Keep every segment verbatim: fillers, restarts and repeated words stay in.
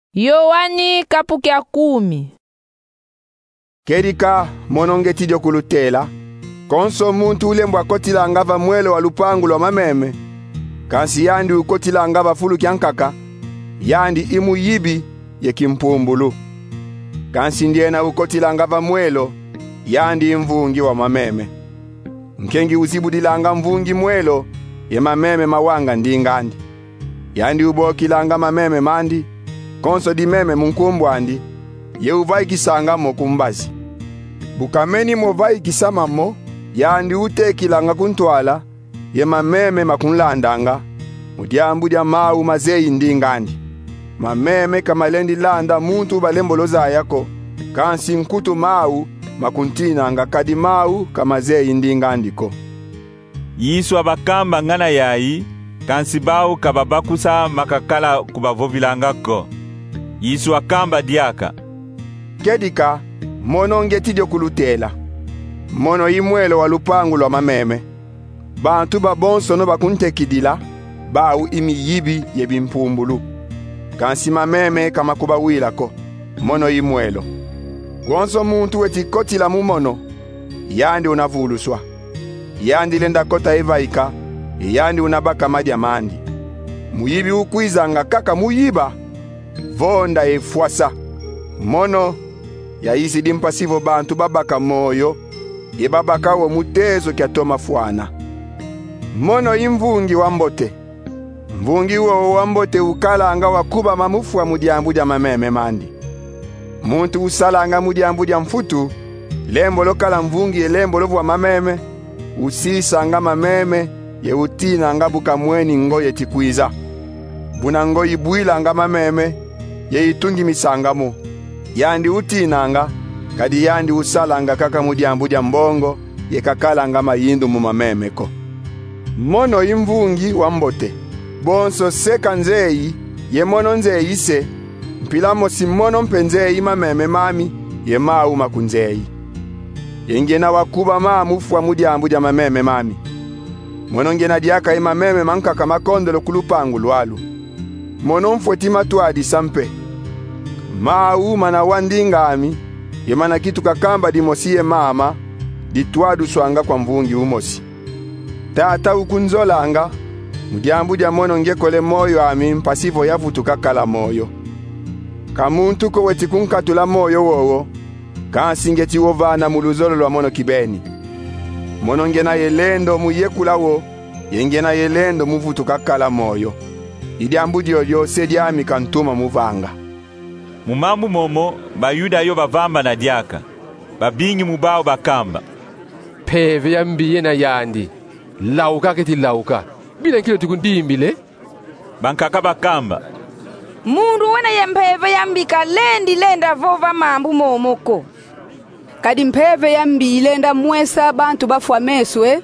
Yohani kapu kya kumi. Kerika mononge tidio kulutela konso muntu ulembwa kotila ngava mwelo wa lupangu lwa mameme kansi yandi ukotila ngava fulu kyankaka yandi imu yibi yekimpumbulu kansi ndiena ukotila ngava mwelo yandi mvungi wa mameme mkengi uzibudilanga mvungi mwelo ye mameme mawanga ndingandi yandi ubokilanga mameme mandi konso di meme munkumbwandi ye uvai kisanga mo kumbazi bukameni mo vai kisama mo yandi utekilanga kuntwala ye mameme makunlandanga mudyambu dya mau mazeyi ndingandi mameme kamalendi landa muntu balemboloza yako kansi nkutu mau makuntinanga kadi mau kamazeyi ndingandiko. Yisu abakamba ngana yayi kansi bau kababakusa makakala kubavovilangako. Yisu akamba diaka kedika mononge tidio kulutela mono imwelo wa lupangu lwa mameme bantu babonso no bakuntekidila bau imi yibi yebimpumbulu kansi mameme kama kubawilako mono imwelo gonso muntu wetikotila mumono yandi unavuluswa yandi lenda kota evaika yandi unabaka madya mandi muyibi ukwizanga kaka muyiba vonda efwasa mono ya isi dimpasivo bantu babaka moyo ye babaka wo mutezo kya toma fuana mono imvungi wambote mvungi wo wambote ukalanga wakuba mamufwa mudyambu dya mameme mandi muntu usalanga mudyambu dya mfutu lembo lokala mvungi lembo lovwa mameme usisanga mameme ye utina ngabuka mweni ngoye tikwiza buna ngoyi buila nga mameme ye itungi misangamo yandi utinanga kadi yandi usalanga kaka mudyambu dya mbongo ye kakalanga mayindu mu mamemeko mono imvungi wambote bonso seka nzeyi ye mono nzeyi se mpilamo simono mpenzeyi mameme mami ye mau makunzeyi yengena wakuba mamu fwa mudyambu dya mameme mami mono ngena diaka ye mameme mankaka makondelo kulupangu lwalu mono mfwetima tuadi sampe mau mana wandingami ye mana kitu kakamba dimosiye mama ditwadu swanga kwa mvungi umosi tata ukunzolanga mudyambu dya mono ngekole moyo ami mpasivo yavutu kakala moyo kamuntu ko weti kunkatula moyo wowo kansi ngeti wovana muluzolo lwa mono kibeni mono ngena yelendo muyekulawo yengena yelendo muvutu kakala moyo idyambu dyo lyose dyami kantuma muvanga mumambu momo bayuda yo bavamba na diaka babingi mubao bakamba peve yambiye na yandi lauka keti lauka bila nkilo tukundimbile bankaka bakamba mundu wena yempeve yambika lendi lenda vova mambu momoko kadi mpeve yambi lenda mwesa bantu bafwa meswe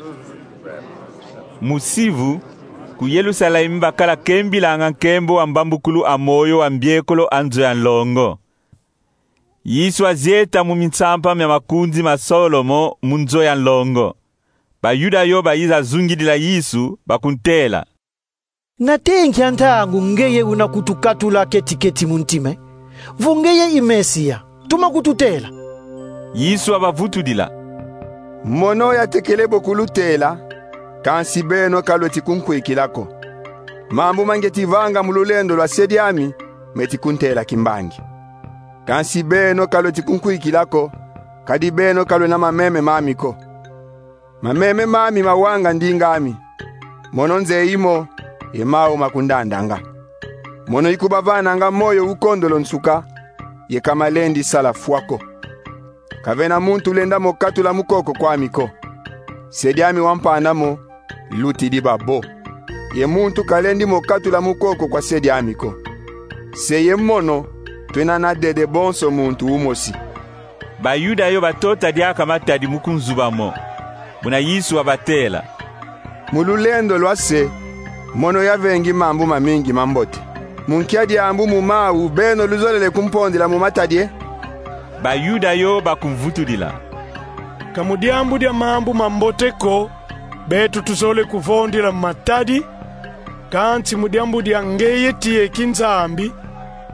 musivu ku Yerusalemu bakala kembilanga nkembo ambambukulu amoyo ambyekolo anzo ya longo. Yisu azieta mu mitsampa mya makunzi ma Solomo munzo ya longo. Bayuda yo bayiza zungidila Yisu bakuntela. Natenki antangu ngeye unakutukatula keti keti muntime. Vungeye imesia tuma kututela. Yisu abavutudila mono ya tekelebo kulutela kansi beno kaloti kunkwikilako mambu mangeti vanga mululendo lwa sediami meti kuntela kimbangi kansi beno kaloti kunkwikilako kadi beno kalwe na mameme mamiko mameme mami mawanga ndingami mono nze imo emao makundandanga mono ikubavana nga moyo ukondolo nsuka ye kamalendi sala fwako kavena muntu lenda mokatula mukoko kwa miko sediami wampanamo luti di babo ye muntu kalendi mokatula mukoko kwa sediami ko seye mono twena na dede bonso muntu umosi bayuda yo batota diaka matadi mukunzubamo buna Yisu abatela mululendo lwase mono yavengi mambu mamingi mambote munkiadi ambu mumau beno luzolele kumpondila mu matadie bayuda yo bakumvutudila kamudyambu dya mambu mamboteko betu tuzole kuvondila matadi kansi mudyambu dya ngeye tiye kinzambi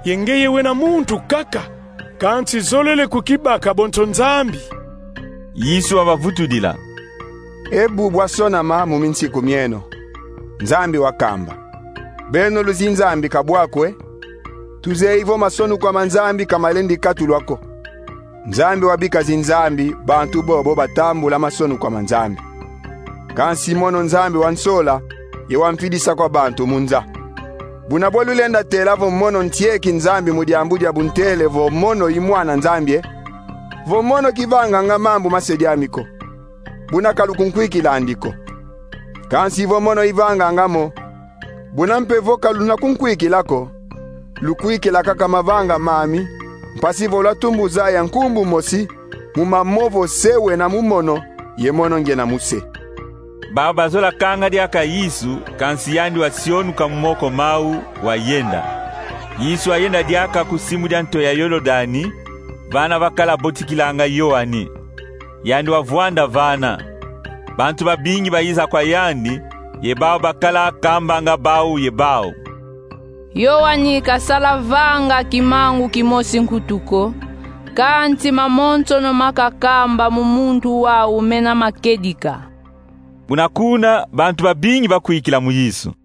yengeye wena muntu kaka kansi zolele kukibaka bonto nzambi. Yesu abavutudila. Ebu bwasonama mu minsiku myeno. Nzambi wakamba. Beno luzi nzambi kabwakwe. Tuze ivo masonu kwa manzambi kamalendi katulwako. Nzambi wabika zinzambi bantu bobo batambula masonu kwa manzambi. Kansi mono nzambi wansola ye wamfidisa kwa bantu munza. Bunabolu lenda tela vo mono ntieki nzambi mudiambudia buntele vo mono imwana nzambie. Vo mono kivanga nga mambu masedi amiko. Buna kalukunkwiki landiko. Kansi vo mono ivanga ngamo. Buna mpevo kaluna kunkwiki lako. Lukwiki laka kamavanga mami. Mpasivo la tumbu za ya nkumbu mosi. Mumamovo sewe na mumono ye mono ngena muse. Baba zola kanga diaka Yesu kansi yandi wa sionu kamumoko mau wa yenda. Yesu ayenda diaka kusimu dianto ya Yorodani. Vana vakala botikilanga Yohani. Yandi wa vuanda vana. Bantu babingi bayiza kwa yandi. Yebao bakala kambanga bau yebao. Yohani kasala vanga kimangu kimosi nkutuko. Kanti mamonto no makakamba mumuntu wa umena makedika. Bunakuna bantu babingi bakuikila mu Yesu.